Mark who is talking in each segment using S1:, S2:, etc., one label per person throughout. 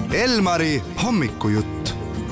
S1: Elmari hommikujutt.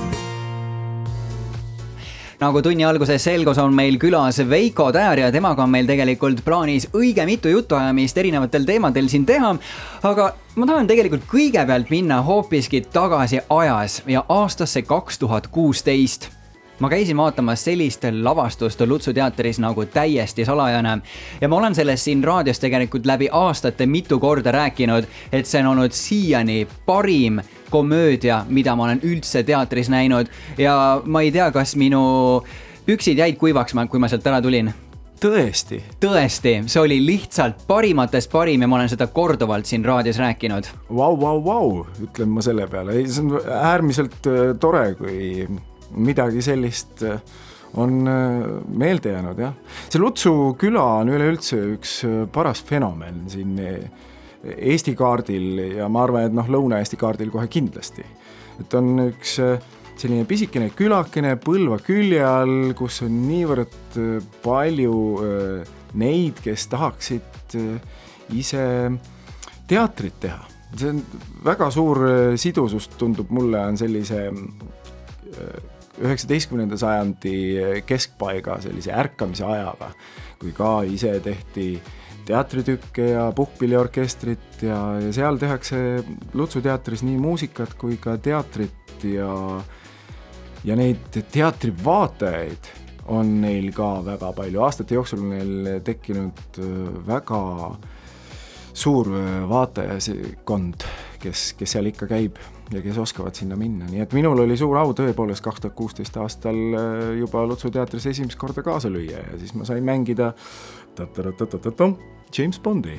S2: Nagu tunni alguses selgus, on meil külas Veiko Täär ja temaga on meil tegelikult plaanis õige mitu jutuajamist erinevatel teemadel siin teha. Aga ma tahan tegelikult kõigepealt minna hoopiski tagasi ajas ja aastasse 2016. Ma käisin vaatamas sellist lavastust Lutsu teatris nagu Täiesti salajane ja ma olen sellest siin raadios tegelikult läbi aastate mitu korda rääkinud, et see on olnud siiani parim komöödia, mida ma olen üldse teatris näinud ja ma ei tea, kas minu püksid jäid kuivaks, kui ma sealt ära tulin.
S3: Tõesti,
S2: see oli lihtsalt parimatest parim ja ma olen seda korduvalt siin raadios rääkinud.
S3: Vau, ütlen ma selle peale. See on äärmiselt tore, kui midagi sellist on meelde jäänud, jah. See Lutsu küla on üleüldse üks paras fenomen siin Eesti kaardil ja ma arvan, et Lõuna-Eesti kaardil kohe kindlasti. Et on üks selline pisikene külakene Põlva külje all, kus on niivõrd palju neid, kes tahaksid ise teatrit teha. See on väga suur sidusus, tundub mulle, on sellise 19. sajandi keskpaiga sellise ärkamise ajaga, kui ka ise tehti teatritükke ja puhkpilliorkestrit ja seal tehakse Lutsu teatris nii muusikat kui ka teatrit ja neid teatrivaatajaid on neil ka väga palju. Aastate jooksul on neil tekkinud väga suur vaatajaskond, kes seal ikka käib ja kes oskavad sinna minna. Nii et minul oli suur au tõepoolest 2016 aastal juba Lutsu teatris esimest korda kaasa lüüa ja siis ma sain mängida James Bondi.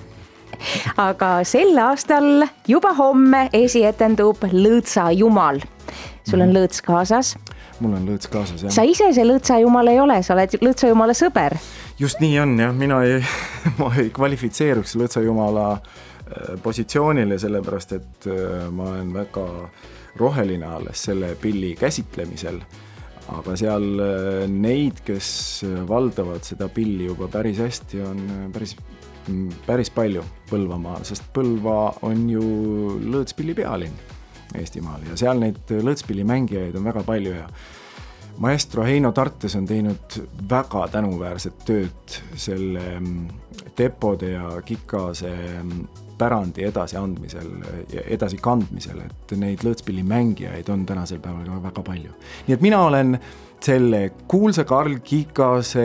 S4: Aga sel aastal juba homme esietendub Lõõtsa jumal. Sul on lõõts kaasas?
S3: Mul on lõõts kaasas, jah.
S4: Sa ise see Lõõtsa jumal ei ole, sa oled Lõõtsa jumala sõber.
S3: Just nii on, jah. Ma ei kvalifitseeruks Lõõtsa jumala positsioonile, sellepärast, et ma olen väga roheline alles selle pilli käsitlemisel, aga seal neid, kes valdavad seda pilli juba päris hästi, on päris palju Põlvamaal, sest Põlva on ju lõõtspilli pealinn Eestimaal ja seal neid lõõtspilli mängijaid on väga palju ja maestro Heino Tartes on teinud väga tänuväärset tööd selle Tepode ja Kikase pärandi edasiandmisel ja edasikandmisel, et neid lõõtspilli mängijaid on tänasel päeval ka väga palju. Nii et mina olen selle kuulsa Karl Kikase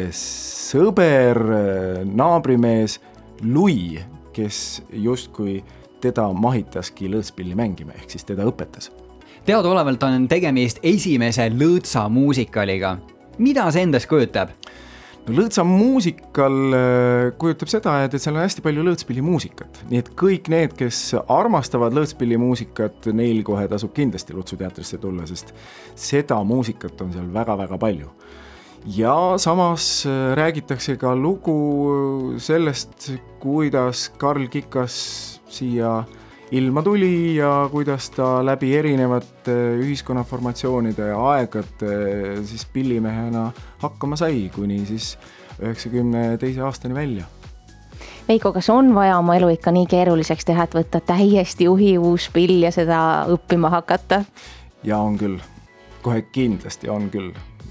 S3: sõber, naabrimees Lui, kes justkui teda mahitaski lõõtspilli mängima, ehk siis teda õpetas.
S2: Teadaolevalt on tegemist esimese Lõõtsa muusikaliga. Mida see endast kujutab?
S3: Lõõtsa muusikal kujutab seda, et seal on hästi palju lõõtspilli muusikat. Nii et kõik need, kes armastavad lõõtspilli muusikat, neil kohe tasub kindlasti Lutsu teatrisse tulla, sest seda muusikat on seal väga-väga palju. Ja samas räägitakse ka lugu sellest, kuidas Karl Kikas siia ilma tuli ja kuidas ta läbi erinevate ühiskonnaformatsioonide ja aegade siis pillimehena hakkama sai, kuni siis 92. aastani välja.
S4: Veiko, kas on vaja oma elu ikka nii keeruliseks teha, et võtta täiesti uhi uus pill ja seda õppima hakata? Ja
S3: on küll. Kohe kindlasti on küll.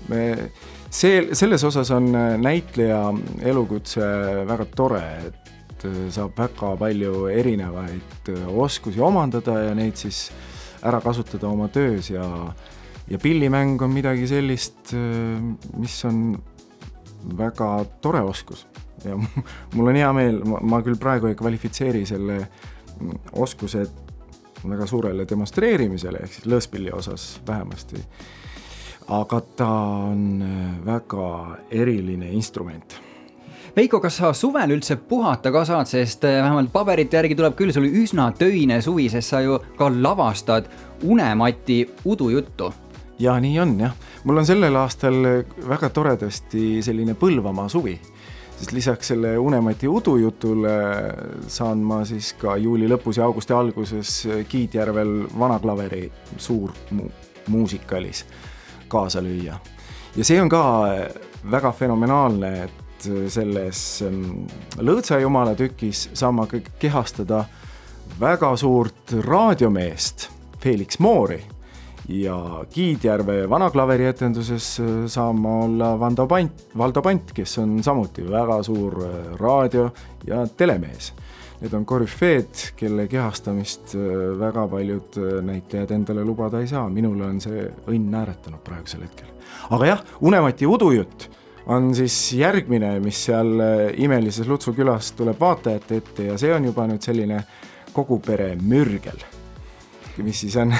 S3: Selles osas on näitleja elukutse väga tore, et saab väga palju erinevaid oskusi omandada ja neid siis ära kasutada oma töös ja pillimäng on midagi sellist, mis on väga tore oskus ja mul on hea meel, ma küll praegu ei kvalifitseeri selle oskuse väga suurele demonstreerimisele, ehk siis lõõtspilli osas vähemasti, aga ta on väga eriline instrument.
S2: Veiko, kas sa suvel üldse puhata ka saad, sest vähemalt paberite järgi tuleb küll sul üsna töine suvi, sest sa ju ka lavastad Unemati udujuttu.
S3: Ja nii on, jah. Mul on sellel aastal väga toredasti selline Põlvamaa suvi, sest lisaks selle Unemati udujutule saan ma siis ka juuli lõpus ja augusti alguses Kiidjärvel Vanaklaveri suur muusikalis kaasa lüüa. Ja see on ka väga fenomenaalne, et selles Lõõtsa jumala tükis saan ma kehastada väga suurt raadiomeest Felix Moori ja Kiidjärve vanaklaveri-etenduses saan ma olla Valdo Pant, kes on samuti väga suur raadio- ja telemees. Need on korüfeed, kelle kehastamist väga paljud näitlejad endale lubada ei saa. Minule on see õnn nääretanud praegusel hetkel. Aga jah, Unemati udujutt on siis järgmine, mis seal imelises Lutsu külas tuleb vaatajate ette ja see on juba nüüd selline kogu pere mürgel, mis siis on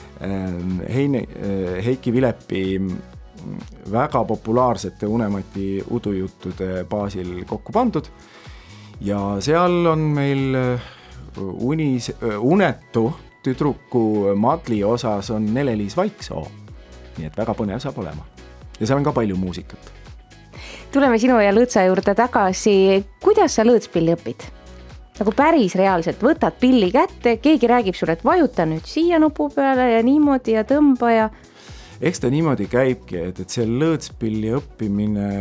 S3: Heiki Vilepi väga populaarsete Unemati udujuttude baasil kokku pandud ja seal on meil unetu tüdruku Madli osas on Nele-Liis Vaiksoo, nii et väga põnev saab olema ja seal on ka palju muusikat.
S4: Tuleme sinu ja lõõtsa juurde tagasi, kuidas sa lõõtspilli õpid? Nagu päris reaalselt, võtad pilli kätte, keegi räägib sulle, et vajuta nüüd siia nupu peale ja niimoodi ja tõmba ja...
S3: Eks ta niimoodi käibki, et see lõõtspilli õppimine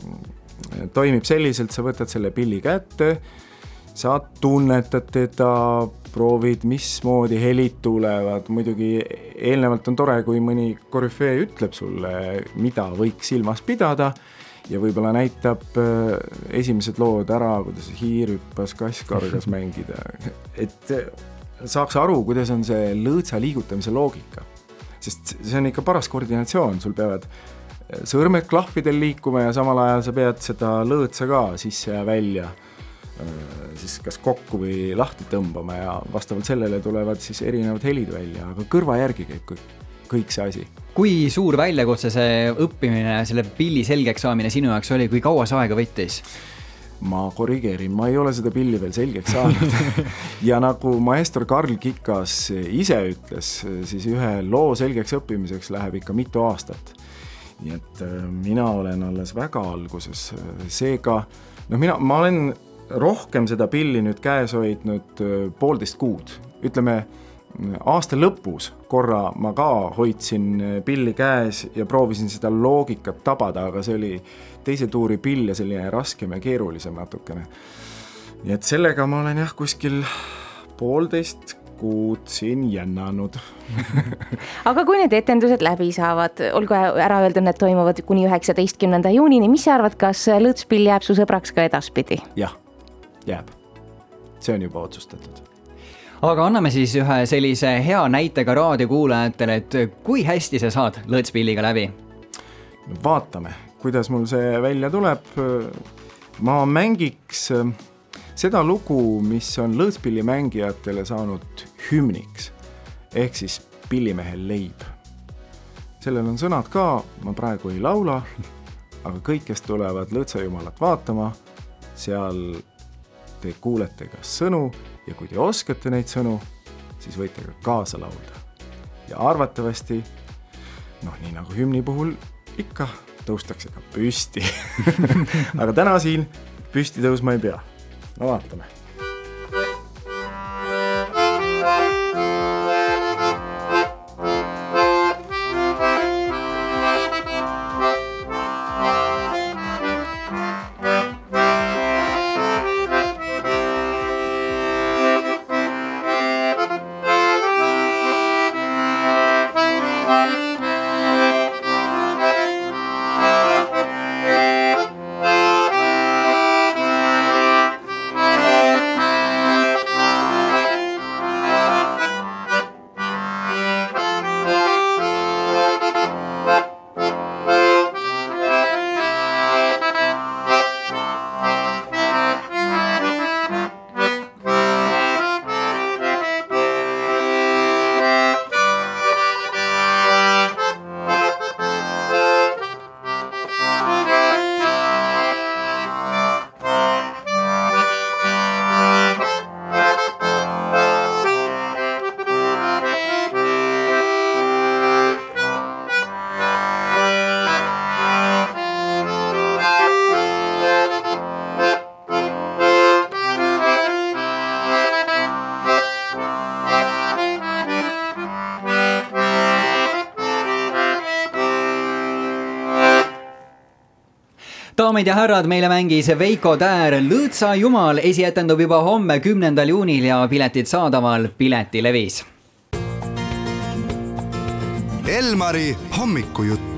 S3: toimib selliselt, sa võtad selle pilli kätte, sa tunnetad teda, proovid, mismoodi helid tulevad, muidugi eelnevalt on tore, kui mõni korüfee ütleb sulle, mida võiks silmas pidada ja võib-olla näitab esimesed lood ära, kuidas hiir hüppas, kass kargas mängida, et saaks aru, kuidas on see lõõtsa liigutamise loogika. Sest see on ikka paras koordinatsioon, sul peavad sõrmed klahvidel liikuma ja samal ajal sa pead seda lõõtsa ka sisse ja välja siis kas kokku või lahti tõmbama ja vastavalt sellele tulevad siis erinevad helid välja, aga kõrva järgi käib kõik see asi.
S2: Kui suur väljakutse see õppimine, selle pilli selgeks saamine sinu jaoks oli, kui kaua see aega võttis?
S3: Ma korrigeerin, ma ei ole seda pilli veel selgeks saanud ja nagu maestro Karl Kikas ise ütles, siis ühe loo selgeks õppimiseks läheb ikka mitu aastat. Nii et mina olen alles väga alguses, seega ma olen rohkem seda pilli nüüd käes hoidnud 1,5 kuud, ütleme aasta lõpus korra ma ka hoidsin pilli käes ja proovisin seda loogikat tabada, aga see oli teise tuuri pill ja selline raskem ja keerulisem natukene. Nii et sellega ma olen jah kuskil 1,5 kuud siin jännanud.
S4: Aga kui need etendused läbi saavad, olgu ära öeldud, need toimuvad kuni 19. juunini, mis sa arvad, kas lõõtspill jääb su sõbraks ka edaspidi?
S3: Jah, jääb. See on juba otsustatud.
S2: Aga anname siis ühe sellise hea näite ka raadiokuulajatele, et kui hästi sa saad lõõtspilliga läbi?
S3: Vaatame, kuidas mul see välja tuleb. Ma mängiks seda lugu, mis on lõõtspillimängijatele saanud hümniks, ehk siis Pillimehel leib. Sellel on sõnad ka, ma praegu ei laula, aga kõik, kes tulevad Lõõtsajumalat vaatama, seal te kuulete ka sõnu ja kui te oskate neid sõnu, siis võite ka kaasa laulda. Ja arvatavasti, nii nagu hümni puhul ikka, tõustakse ka püsti. Aga täna siin püsti tõusma ei pea. No vaatame.
S2: daamid ja härrad, meile mängis Veiko Täär Lõõtsa jumal, esietendub juba homme 10. juunil ja piletid saadaval Piletilevis.
S1: Elmari hommikujutt.